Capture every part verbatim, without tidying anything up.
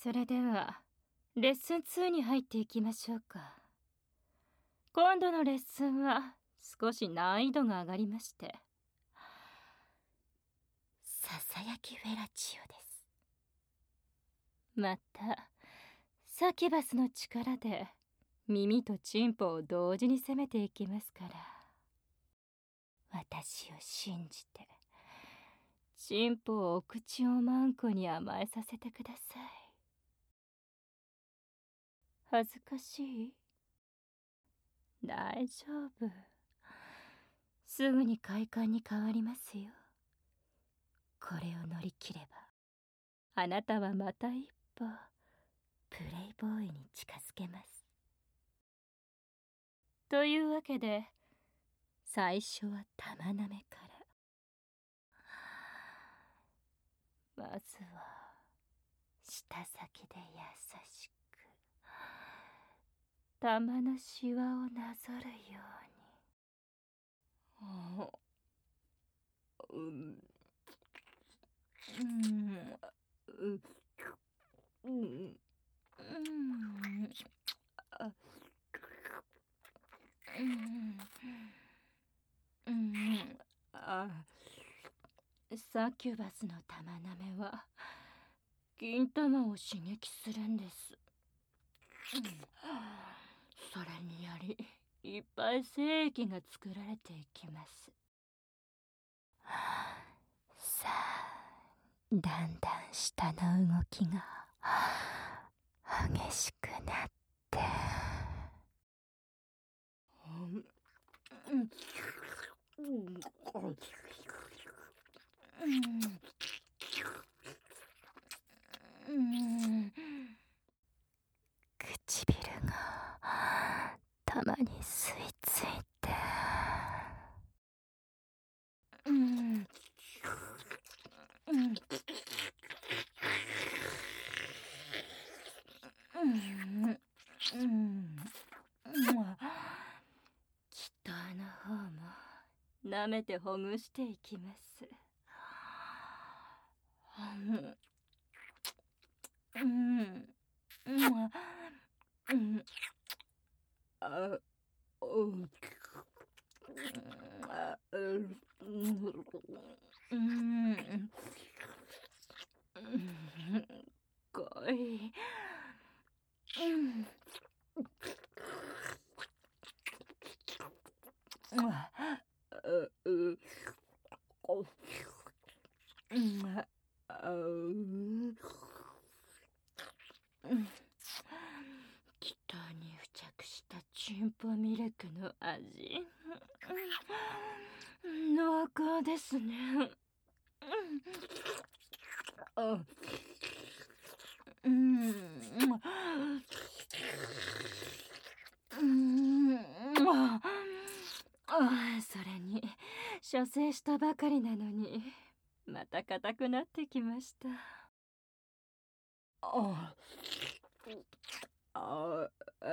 それではレッスンツーに入っていきましょうか。今度のレッスンは少し難易度が上がりまして、ささやきフェラチオです。またサキュバスの力で耳とチンポを同時に攻めていきますから、私を信じてチンポをお口をマンコに甘えさせてください。恥ずかしい？大丈夫、すぐに快感に変わりますよ。これを乗り切ればあなたはまた一歩プレイボーイに近づけます。というわけで最初は玉なめから。まずは舌先で優しく玉のシワをなぞるように。うんうんうんうんうんあサキュバスの玉なめは金玉を刺激するんです。それによりいっぱい精液が作られていきます。さあ、だんだん下の動きが激しくなって、うんうんうん唇がたまに吸い付いて、うんうんうんうんきっとあの方も舐めてほぐしていきます。うんうんうんあうんあうんうん来い。うんうん気筒に付着したチンポミルクの味、濃厚ですね。うんそれに射精したばかりなのにまた硬くなってきました。ああ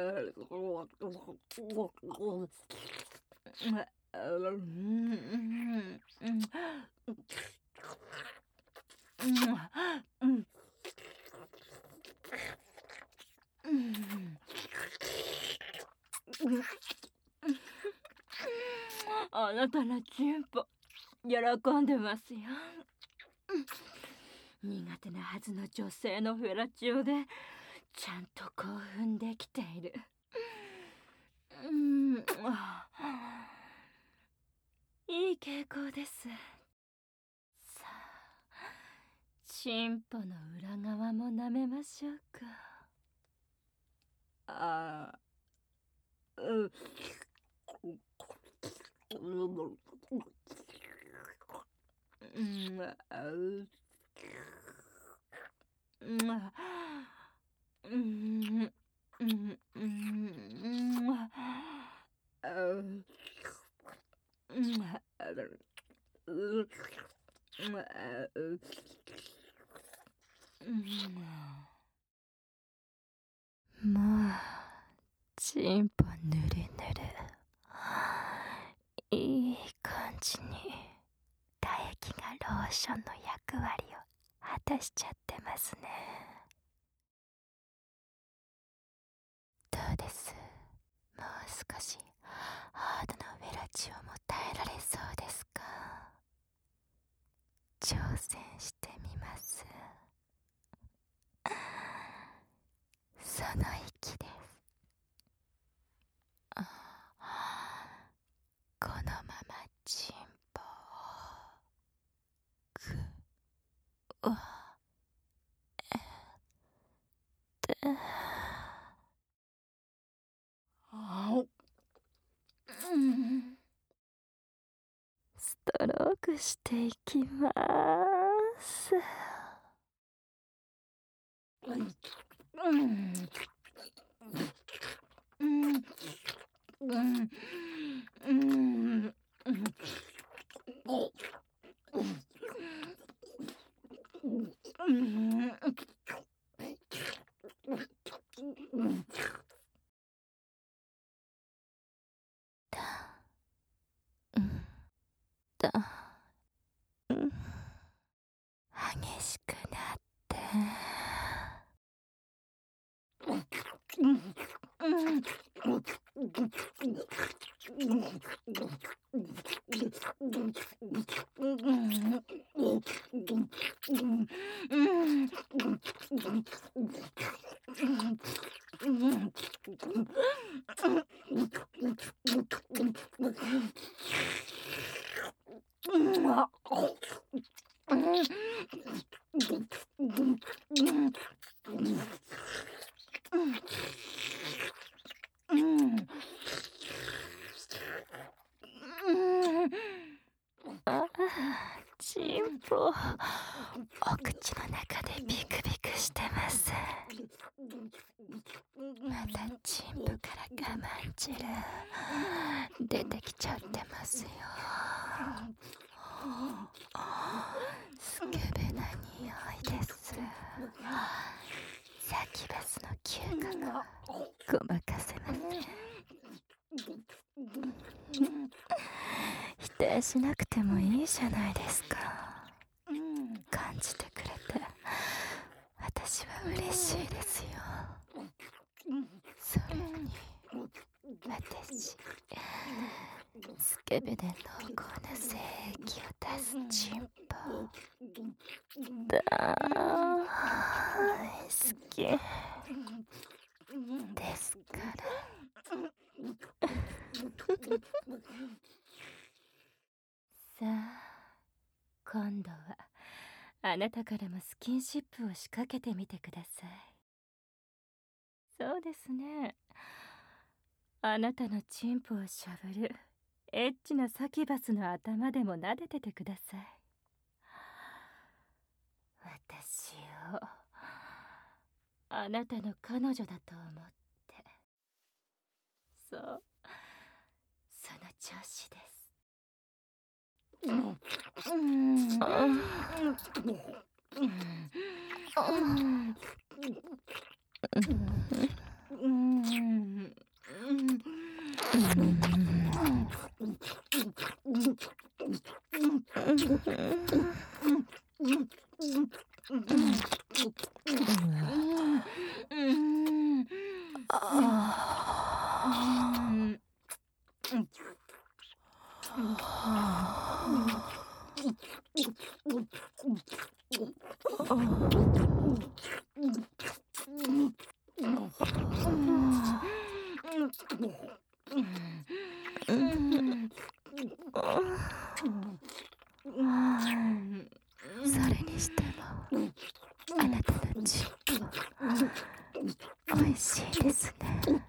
あなたのチンポ喜んでますよ。苦手なはずの女性のフェラチオでちゃんと興奮できている。うんいい傾向です。さあ、チンポの裏側も舐めましょうか。ああううんあううんうんうんうんあうもうチンポぬるぬる、いい感じに唾液がローションの役割を果たしちゃってますね。 です。もう少しハードなウェラチオも耐えられそうですか？挑戦してみます。その息です。このままチンポをぐわえてストロークしていきます。だ激しくなってああ、チンポ、お口の中でビクビクしてます。またチンポから我慢汁出てきちゃってますよ。スケベな匂いです。サキバスの嗅覚をごまかせません。否定しなくてもいいじゃないですか。感じてくれて私は嬉しいですよ。それに私スケベで濃厚な精液を出すチンポ大好きですから。さあ、今度はあなたからもスキンシップを仕掛けてみてください。そうですね。あなたのチンポをしゃぶるエッチなサキバスの頭でも撫でててください。私をあなたの彼女だと思って。そう、その調子です。それにしてもあなたのチンポおいしいですね。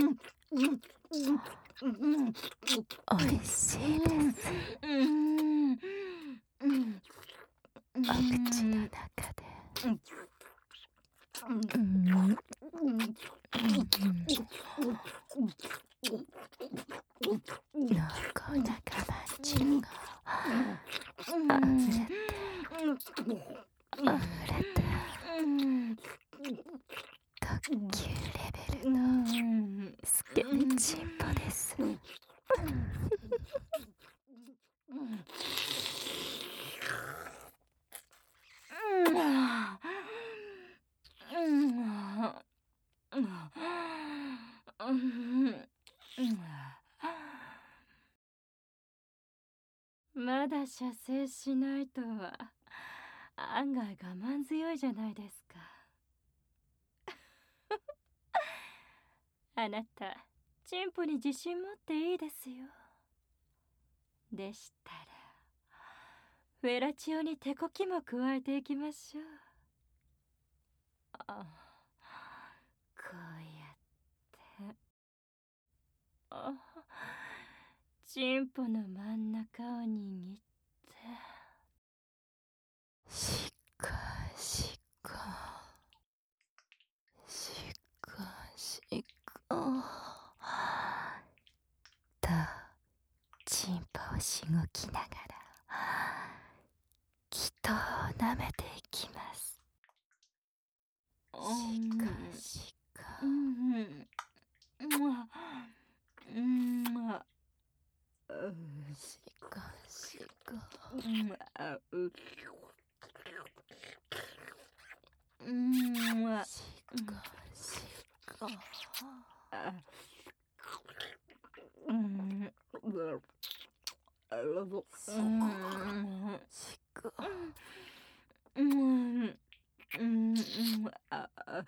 おいしいです。お口の中で濃厚な我慢汁があふれてあふれて特級レベルのスケベチンポです。 うんまだ射精しないとは案外我慢強いじゃないですか。あなたチンポに自信持っていいですよ。でしたらフェラチオに手こきも加えていきましょう。あこうやってあチンポの真ん中を握ってしかしかしかしかとチンポをしごきながら気筒を舐めていきます。しかしかうんうんしかしかうんあううんしかしかあうんうんしかうんうんああ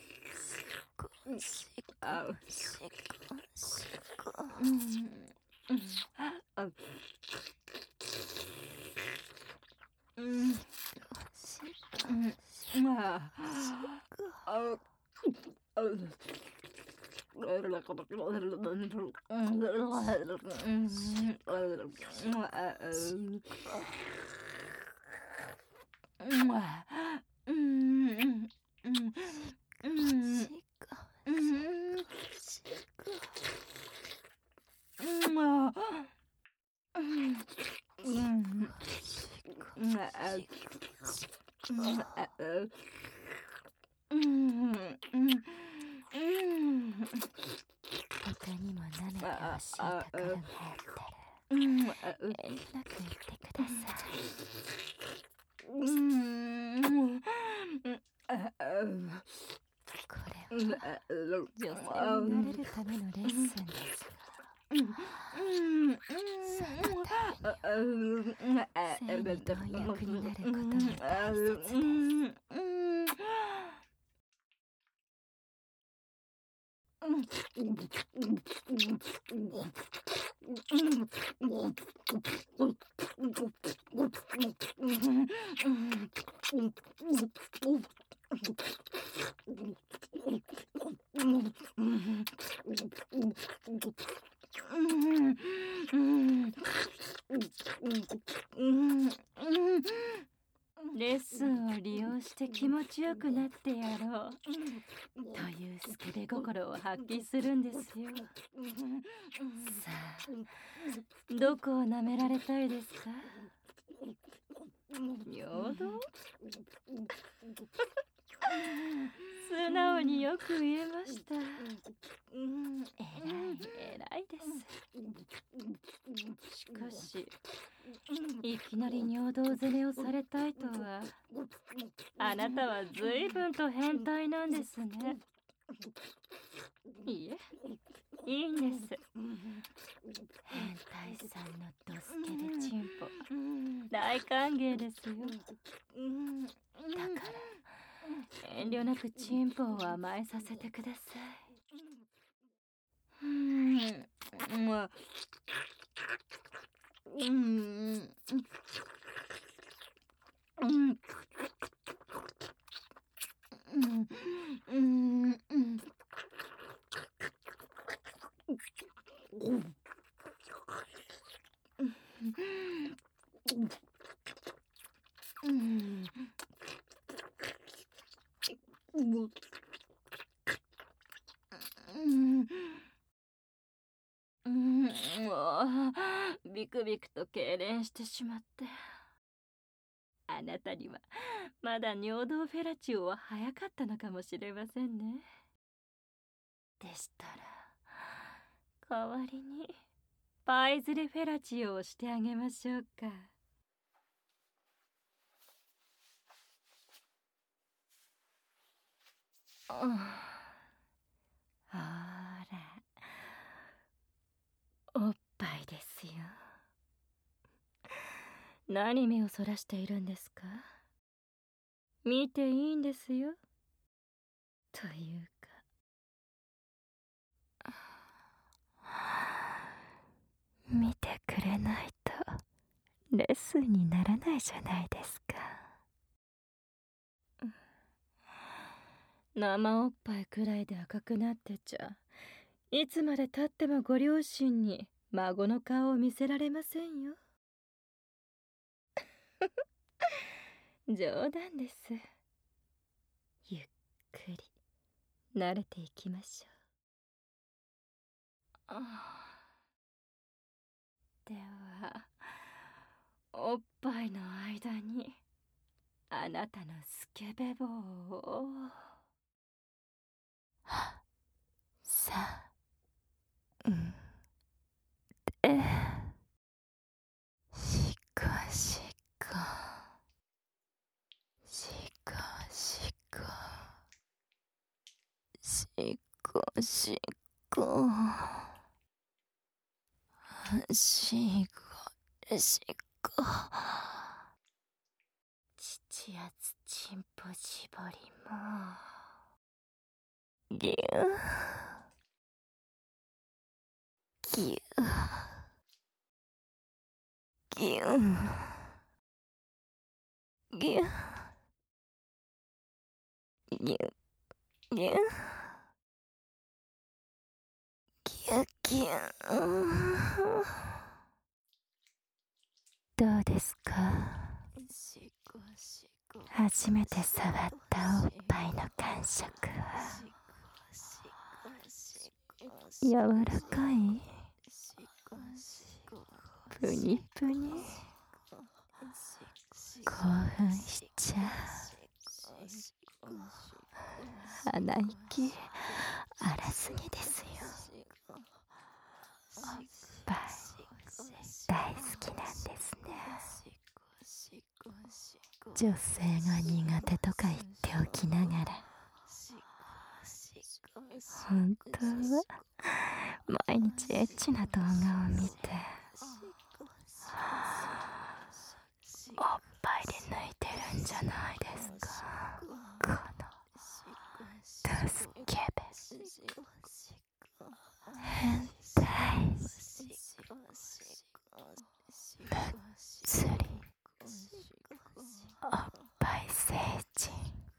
しかしかしかうんあうんしかうんあああ他にも舐めてほしいところがあったら遠慮なく言ってください。これは女性になれるためのレッスンですがそのためには性に貪欲になることが大切です。レッスンを利用して気持ちよくなってやろうというスケベ心を発揮するんですよ。さあどこを舐められたいですか？尿道？素直によく言えました。えらいえらいです。しかしいきなり尿道攻めをされたいとはあなたは随分と変態なんですね。いえいいんです。変態さんのドスケベチンポ大歓迎ですよ。だから遠慮なくチンポを甘えさせてください。うんまうんうんうんうんうんうんうんうんあービクビクと痙攣してしまって。あなたにはまだ尿道フェラチオは早かったのかもしれませんね。でしたら代わりにパイズレフェラチオをしてあげましょうか。あほら何目をそらしているんですか？見ていいんですよ。というか、見てくれないとレッスンにならないじゃないですか。生おっぱいくらいで赤くなってちゃ、いつまでたってもご両親に孫の顔を見せられませんよ。冗談です。ゆっくり慣れていきましょう。では、おっぱいの間にあなたのスケベ棒をさんでしこしこしこしこしこしこしこしこ父やつちんぽ絞りもぎゅぎゅぎゅぎゅぎゅぎゅぎゅぎゅどうですか？初めて触ったおっぱいの感触は柔らかい？ぷにぷに興奮しちゃう。鼻息荒すぎですよ。おっぱい大好きなんですね。女性が苦手とか言っておきながら、本当は毎日エッチな動画を見ておっぱいで抜いてるんじゃないですか、このドスケベ変態むっつりおっぱい星人。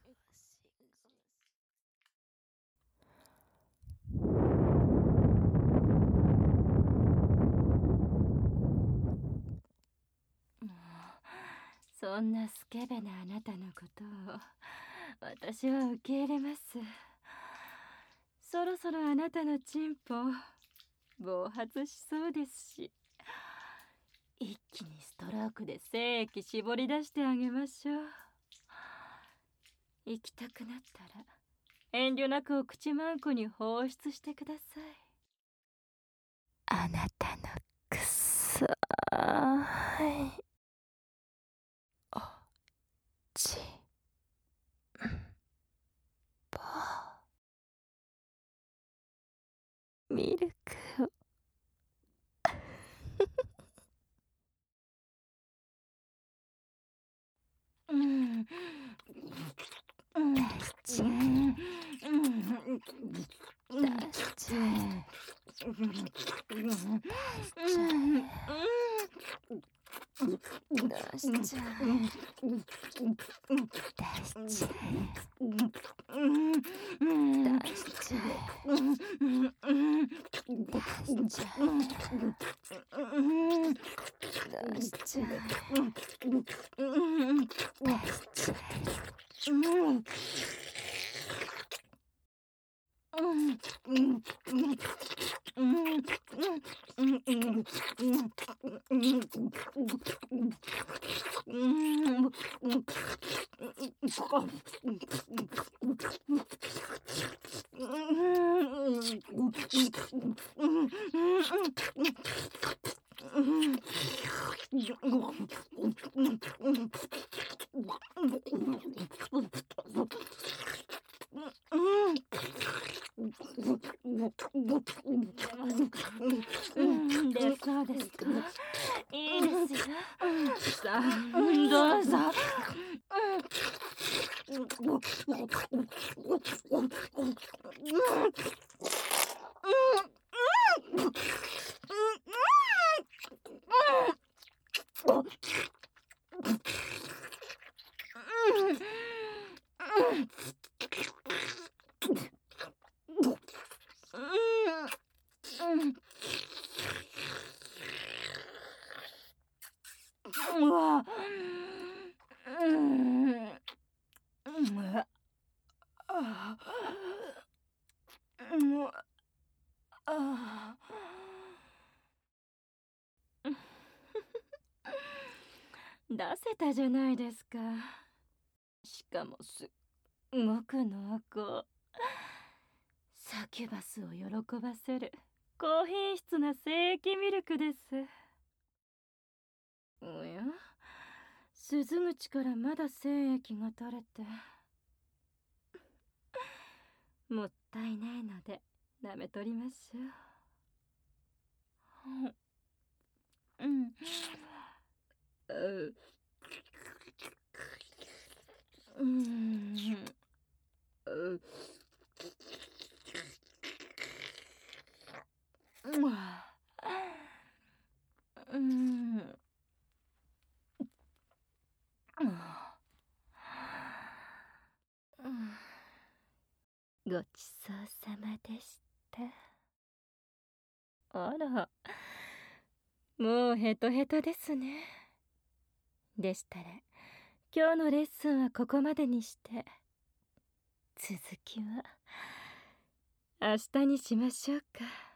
そんなスケベなあなたのことを私は受け入れます。そろそろあなたのチンポ暴発しそうですし、一気にストロークで精液絞り出してあげましょう。行きたくなったら遠慮なくお口まんこに放出してください。あなたのくそーいおちんぽミルクをうんうん出しちゃえ出しちゃえ出しちゃえ出しちゃえ出しちゃえ出しちゃえ出しちゃえ出しちゃえ出しちゃうんで、そうですか。いいですよ。さあ、どうぞ。うわ、うん、うん、あ、うん、あ、出せたじゃないですか。しかもすごく濃厚。サキュバスを喜ばせる高品質な精液ミルクです。おや、鈴口からまだ精液が垂れて、もったいないので舐めとりましょう。うん、ううん、ううん、ごちそうさまでした。あら、もうヘトヘトですね。でしたら今日のレッスンはここまでにして、続きは明日にしましょうか。